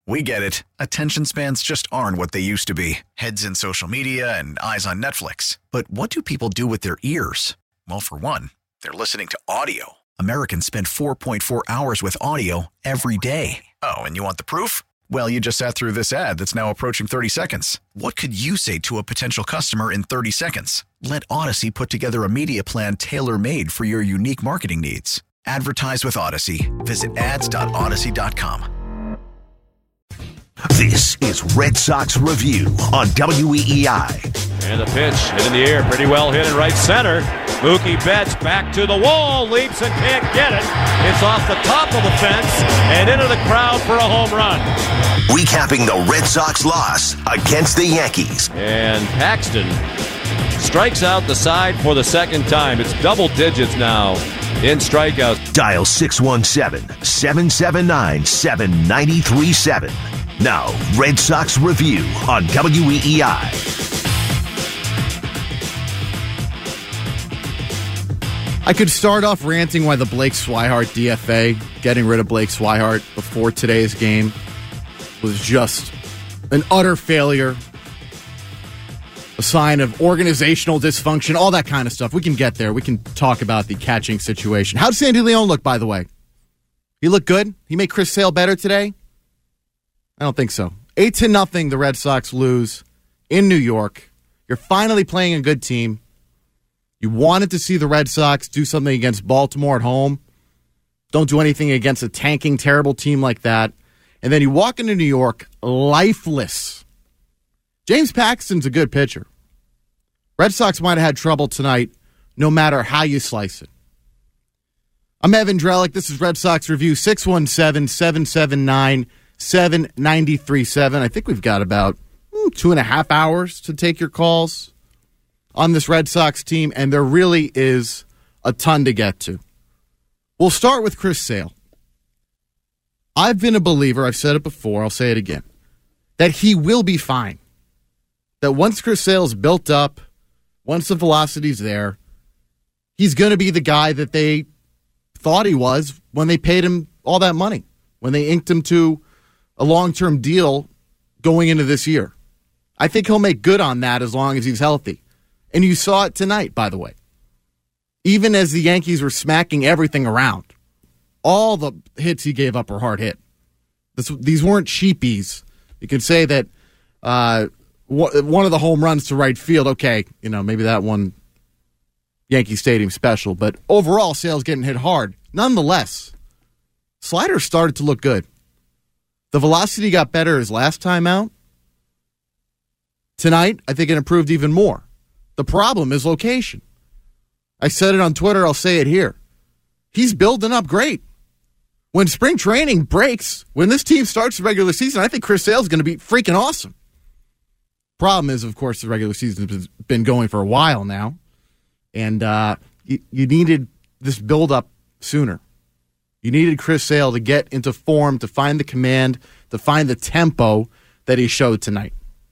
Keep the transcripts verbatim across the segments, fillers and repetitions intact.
We get it. Attention spans just aren't what they used to be. Heads in social media and eyes on Netflix. But what do people do with their ears? Well, for one, they're listening to audio. Americans spend four point four hours with audio every day. Oh, and you want the proof? Well, you just sat through this ad that's now approaching thirty seconds. What could you say to a potential customer in thirty seconds? Let Odyssey put together a media plan tailor-made for your unique marketing needs. Advertise with Odyssey. Visit ads dot odyssey dot com. This is Red Sox Review on W E E I. And the pitch hit in the air, pretty well hit in right center. Mookie Betts back to the wall, leaps and can't get it. It's off the top of the fence and into the crowd for a home run. Recapping the Red Sox loss against the Yankees. And Paxton strikes out the side for the second time. It's double digits now in strikeouts. Dial six one seven, seven seven nine, seven nine three seven. Now, Red Sox Review on W E E I. I could start off ranting why the Blake Swihart D F A, getting rid of Blake Swihart before today's game, was just an utter failure, a sign of organizational dysfunction, all that kind of stuff. We can get there. We can talk about the catching situation. How'd Sandy Leon look, by the way? He looked good? He made Chris Sale better today? I don't think so. Eight to nothing, the Red Sox lose in New York. You're finally playing a good team. You wanted to see the Red Sox do something against Baltimore at home. Don't do anything against a tanking, terrible team like that. And then you walk into New York lifeless. James Paxton's a good pitcher. Red Sox might have had trouble tonight, no matter how you slice it. I'm Evan Drellick. This is Red Sox Review, six one seven, seven seven nine, seven nine three seven. I think we've got about mm, two and a half hours to take your calls on this Red Sox team, and there really is a ton to get to. We'll start with Chris Sale. I've been a believer, I've said it before, I'll say it again, that he will be fine. That once Chris Sale's built up, once the velocity's there, he's going to be the guy that they thought he was when they paid him all that money, when they inked him to a long-term deal going into this year. I think he'll make good on that as long as he's healthy. And you saw it tonight, by the way. Even as the Yankees were smacking everything around, all the hits he gave up were hard hit. This, these weren't cheapies. You could say that uh, one of the home runs to right field, okay, you know, maybe that one Yankee Stadium special, but overall, Sale's getting hit hard. Nonetheless, slider started to look good. The velocity got better his last time out. Tonight, I think it improved even more. The problem is location. I said it on Twitter, I'll say it here. He's building up great. When spring training breaks, when this team starts the regular season, I think Chris Sale's going to be freaking awesome. Problem is, of course, the regular season has been going for a while now, and uh, you, you needed this build-up sooner. You needed Chris Sale to get into form, to find the command, to find the tempo that he showed tonight.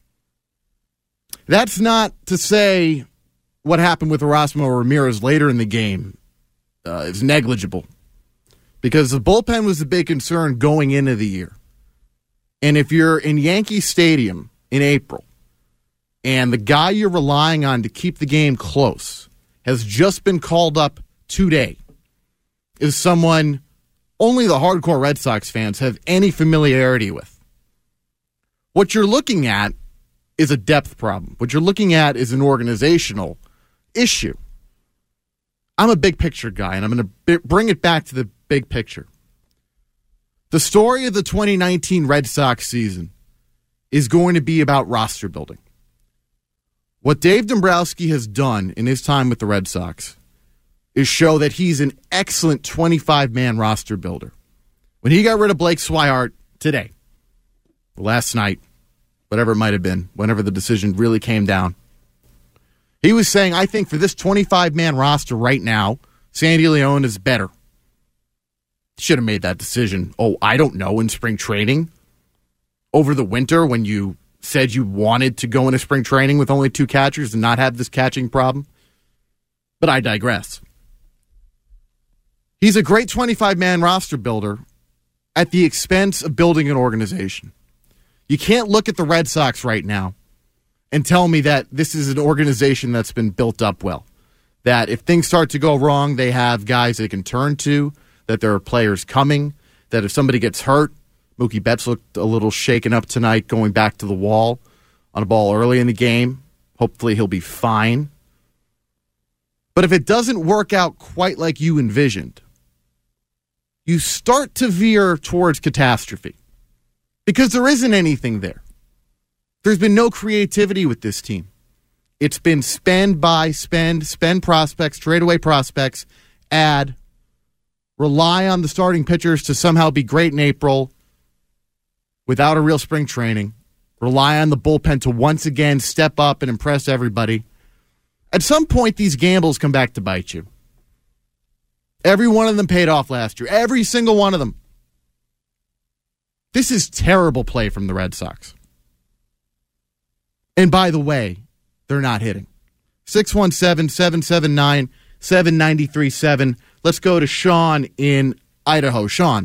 That's not to say what happened with Erasmo Ramirez later in the game uh, is negligible, because the bullpen was the big concern going into the year. And if you're in Yankee Stadium in April, and the guy you're relying on to keep the game close has just been called up today, is someone only the hardcore Red Sox fans have any familiarity with. What you're looking at is a depth problem. What you're looking at is an organizational issue. I'm a big picture guy, and I'm going to bring it back to the big picture. The story of the twenty nineteen Red Sox season is going to be about roster building. What Dave Dombrowski has done in his time with the Red Sox is show that he's an excellent twenty-five man roster builder. When he got rid of Blake Swihart today, last night, whatever it might have been, whenever the decision really came down, he was saying, I think for this twenty-five man roster right now, Sandy Leon is better. Should have made that decision, oh, I don't know, in spring training. Over the winter when you said you wanted to go into spring training with only two catchers and not have this catching problem. But I digress. He's a great twenty-five man roster builder at the expense of building an organization. You can't look at the Red Sox right now and tell me that this is an organization that's been built up well. That if things start to go wrong, they have guys they can turn to, that there are players coming, that if somebody gets hurt, Mookie Betts looked a little shaken up tonight going back to the wall on a ball early in the game. Hopefully he'll be fine. But if it doesn't work out quite like you envisioned, you start to veer towards catastrophe because there isn't anything there. There's been no creativity with this team. It's been spend, buy, spend, spend prospects, trade away prospects, add, rely on the starting pitchers to somehow be great in April without a real spring training, rely on the bullpen to once again step up and impress everybody. At some point, these gambles come back to bite you. Every one of them paid off last year. Every single one of them. This is terrible play from the Red Sox. And by the way, they're not hitting. six one seven, seven seven nine, seven nine three seven. Let's go to Sean in Idaho. Sean.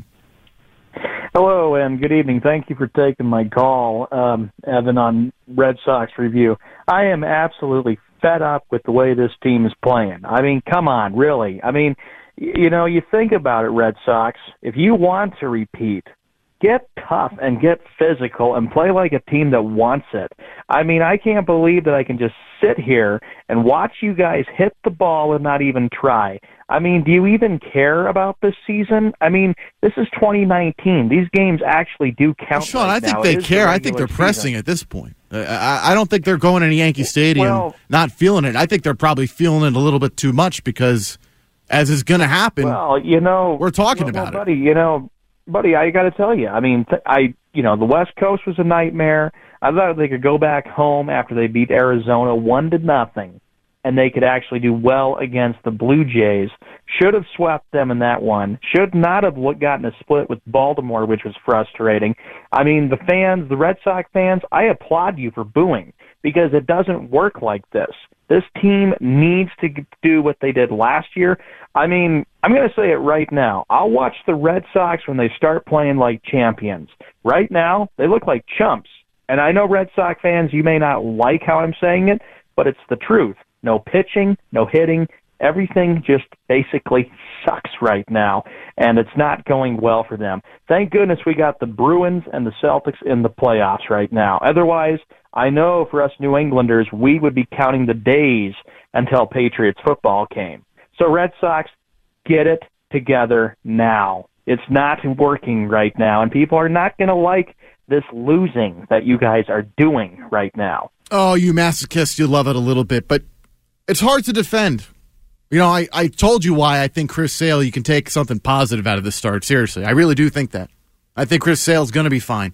Hello, and good evening. Thank you for taking my call, um, Evan, on Red Sox Review. I am absolutely fed up with the way this team is playing. I mean, come on, really. I mean, you know, you think about it, Red Sox. If you want to repeat, get tough and get physical and play like a team that wants it. I mean, I can't believe that I can just sit here and watch you guys hit the ball and not even try. I mean, do you even care about this season? I mean, this is twenty nineteen. These games actually do count. Well, Sean, right I think now. they care. I think they're pressing season. At this point. I, I don't think they're going to Yankee Stadium well, not feeling it. I think they're probably feeling it a little bit too much because, as is going to happen, well, you know, we're talking well, about well, buddy, it. You know, buddy, I got to tell you. I mean, th- I you know, the West Coast was a nightmare. I thought they could go back home after they beat Arizona one to nothing, and they could actually do well against the Blue Jays. Should have swept them in that one. Should not have gotten a split with Baltimore, which was frustrating. I mean, the fans, the Red Sox fans, I applaud you for booing because it doesn't work like this. This team needs to do what they did last year. I mean, I'm going to say it right now. I'll watch the Red Sox when they start playing like champions. Right now, they look like chumps. And I know Red Sox fans, you may not like how I'm saying it, but it's the truth. No pitching, no hitting. Everything just basically sucks right now, and it's not going well for them. Thank goodness we got the Bruins and the Celtics in the playoffs right now. Otherwise, I know for us New Englanders, we would be counting the days until Patriots football came. So Red Sox, get it together now. It's not working right now, and people are not going to like this losing that you guys are doing right now. Oh, you masochists, you love it a little bit, but it's hard to defend. You know, I, I told you why I think Chris Sale, you can take something positive out of this start. Seriously, I really do think that. I think Chris Sale's going to be fine.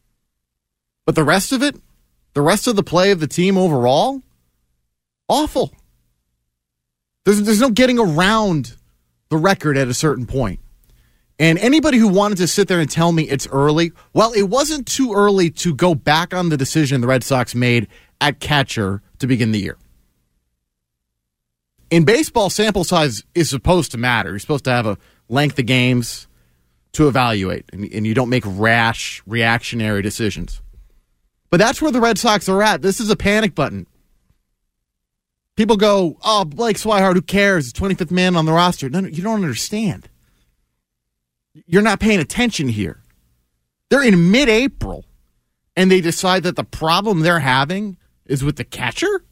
But the rest of it, the rest of the play of the team overall, awful. There's, there's no getting around the record at a certain point. And anybody who wanted to sit there and tell me it's early, well, it wasn't too early to go back on the decision the Red Sox made at catcher to begin the year. In baseball, sample size is supposed to matter. You're supposed to have a length of games to evaluate, and, and you don't make rash, reactionary decisions. But that's where the Red Sox are at. This is a panic button. People go, oh, Blake Swihart, who cares? He's twenty-fifth man on the roster. No, no, you don't understand. You're not paying attention here. They're in mid-April, and they decide that the problem they're having is with the catcher?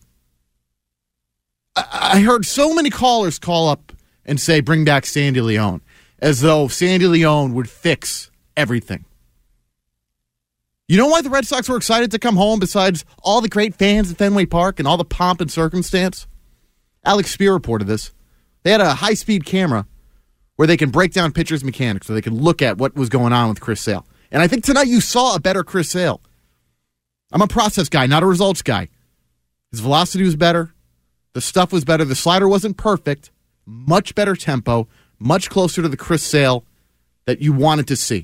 I heard so many callers call up and say, bring back Sandy Leon, as though Sandy Leon would fix everything. You know why the Red Sox were excited to come home besides all the great fans at Fenway Park and all the pomp and circumstance? Alex Spear reported this. They had a high-speed camera where they can break down pitchers' mechanics, so they can look at what was going on with Chris Sale. And I think tonight you saw a better Chris Sale. I'm a process guy, not a results guy. His velocity was better. The stuff was better. The slider wasn't perfect. Much better tempo. Much closer to the Chris Sale that you wanted to see.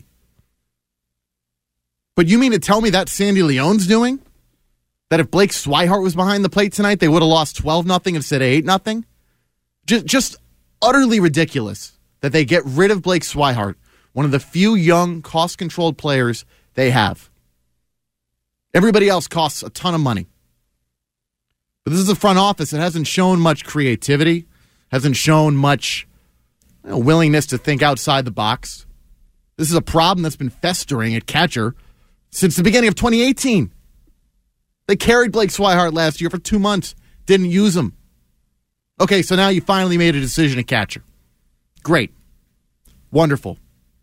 But you mean to tell me that Sandy Leon's doing? That if Blake Swihart was behind the plate tonight, they would have lost twelve nothing instead of eight nothing? Just, just utterly ridiculous that they get rid of Blake Swihart, one of the few young, cost-controlled players they have. Everybody else costs a ton of money. But this is a front office that hasn't shown much creativity, hasn't shown much you know, willingness to think outside the box. This is a problem that's been festering at catcher since the beginning of twenty eighteen. They carried Blake Swihart last year for two months, didn't use him. Okay, so now you finally made a decision at catcher. Great. Wonderful.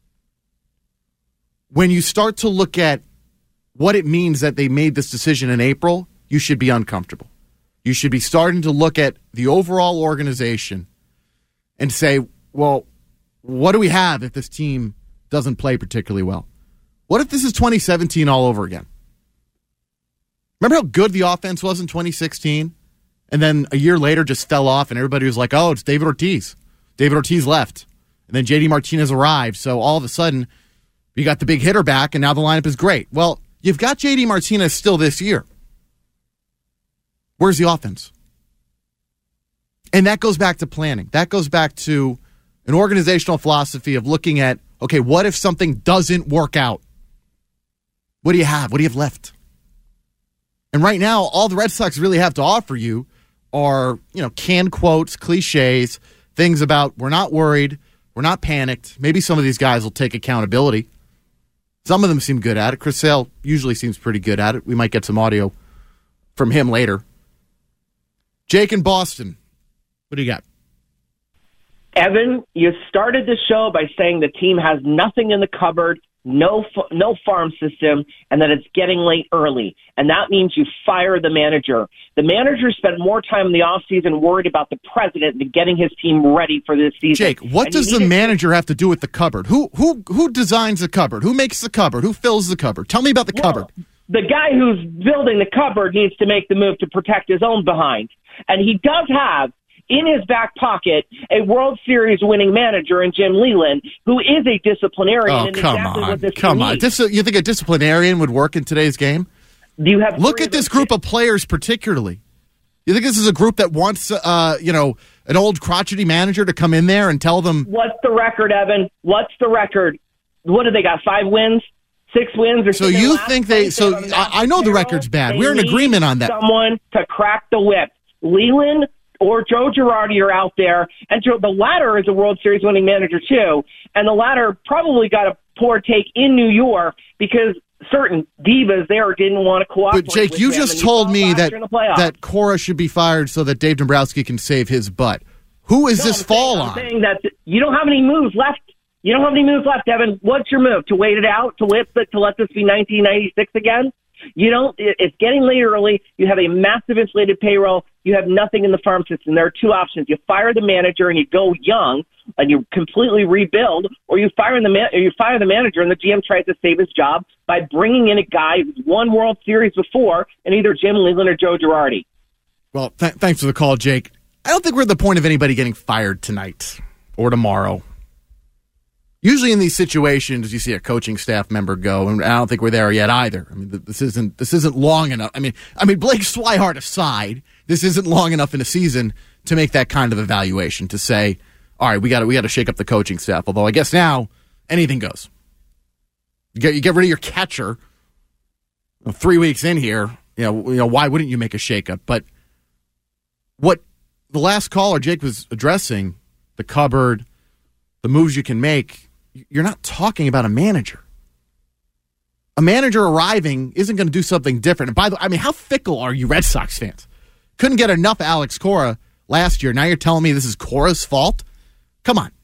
When you start to look at what it means that they made this decision in April, you should be uncomfortable. You should be starting to look at the overall organization and say, well, what do we have if this team doesn't play particularly well? What if this is twenty seventeen all over again? Remember how good the offense was in twenty sixteen? And then a year later just fell off and everybody was like, oh, it's David Ortiz. David Ortiz left. And then J D Martinez arrived. So all of a sudden, you got the big hitter back and now the lineup is great. Well, you've got J D Martinez still this year. Where's the offense? And that goes back to planning. That goes back to an organizational philosophy of looking at, okay, what if something doesn't work out? What do you have? What do you have left? And right now, all the Red Sox really have to offer you are, you know, canned quotes, cliches, things about we're not worried, we're not panicked. Maybe some of these guys will take accountability. Some of them seem good at it. Chris Sale usually seems pretty good at it. We might get some audio from him later. Jake in Boston, what do you got? Evan, you started the show by saying the team has nothing in the cupboard, no no farm system, and that it's getting late early. And that means you fire the manager. The manager spent more time in the offseason worried about the president than getting his team ready for this season. Jake, what and does the manager to... have to do with the cupboard? Who who who designs the cupboard? Who makes the cupboard? Who fills the cupboard? Tell me about the well, cupboard. The guy who's building the cupboard needs to make the move to protect his own behind. And he does have in his back pocket a World Series winning manager in Jim Leyland, who is a disciplinarian. Oh, and come exactly on. What this come on. Dis- you think a disciplinarian would work in today's game? Do you have Look at this group of players particularly. You think this is a group that wants, uh, you know, an old crotchety manager to come in there and tell them? What's the record, Evan? What's the record? What do they got, five wins? Six wins? Or so you think they – so I, I know the record's bad. We're in agreement on that. Someone to crack the whip. Leyland or Joe Girardi are out there, and Joe, the latter is a World Series winning manager too, and the latter probably got a poor take in New York because certain divas there didn't want to cooperate. But Jake, with you him, just told me that that Cora should be fired so that Dave Dombrowski can save his butt. Who is no, this I'm fall saying, on? I'm saying that you don't have any moves left. You don't have any moves left, Evan. What's your move? To wait it out? To let to let this be nineteen ninety-six again? You don't. It's getting late early. You have a massive inflated payroll. You have nothing in the farm system. There are two options: you fire the manager and you go young and you completely rebuild, or you fire the man, or you fire the manager and the G M tries to save his job by bringing in a guy who's won World Series before, and either Jim Leyland or Joe Girardi. Well, th- thanks for the call, Jake. I don't think we're at the point of anybody getting fired tonight or tomorrow. Usually in these situations, you see a coaching staff member go, and I don't think we're there yet either. I mean, this isn't this isn't long enough. I mean, I mean, Blake Swihart aside, this isn't long enough in a season to make that kind of evaluation to say, all right, we got to we got to shake up the coaching staff. Although I guess now anything goes. You get you get rid of your catcher. Well, three weeks in here, you know, you know, why wouldn't you make a shakeup? But what the last caller Jake was addressing, the cupboard, the moves you can make. You're not talking about a manager. A manager arriving isn't going to do something different. And by the way, I mean, how fickle are you Red Sox fans? Couldn't get enough Alex Cora last year. Now you're telling me this is Cora's fault? Come on.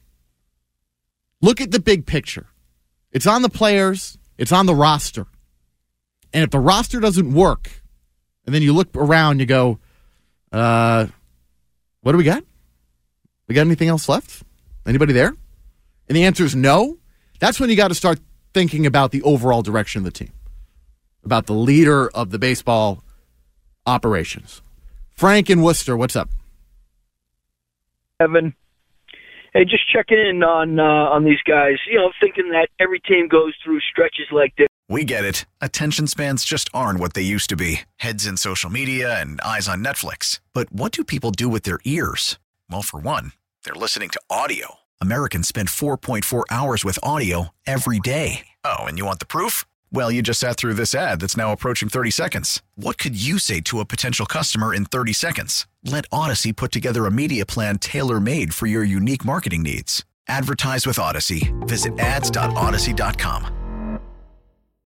Look at the big picture. It's on the players. It's on the roster. And if the roster doesn't work, and then you look around, you go, uh, what do we got? We got anything else left? Anybody there? And the answer is no. That's when you got to start thinking about the overall direction of the team, about the leader of the baseball operations. Frank in Worcester, what's up? Evan, hey, just checking in on uh, on these guys. You know, thinking that every team goes through stretches like this. We get it. Attention spans just aren't what they used to be. Heads in social media and eyes on Netflix. But what do people do with their ears? Well, for one, they're listening to audio. Americans spend four point four hours with audio every day. Oh, and you want the proof? Well, you just sat through this ad that's now approaching thirty seconds. What could you say to a potential customer in thirty seconds? Let Odyssey put together a media plan tailor-made for your unique marketing needs. Advertise with Odyssey. Visit ads dot odyssey dot com.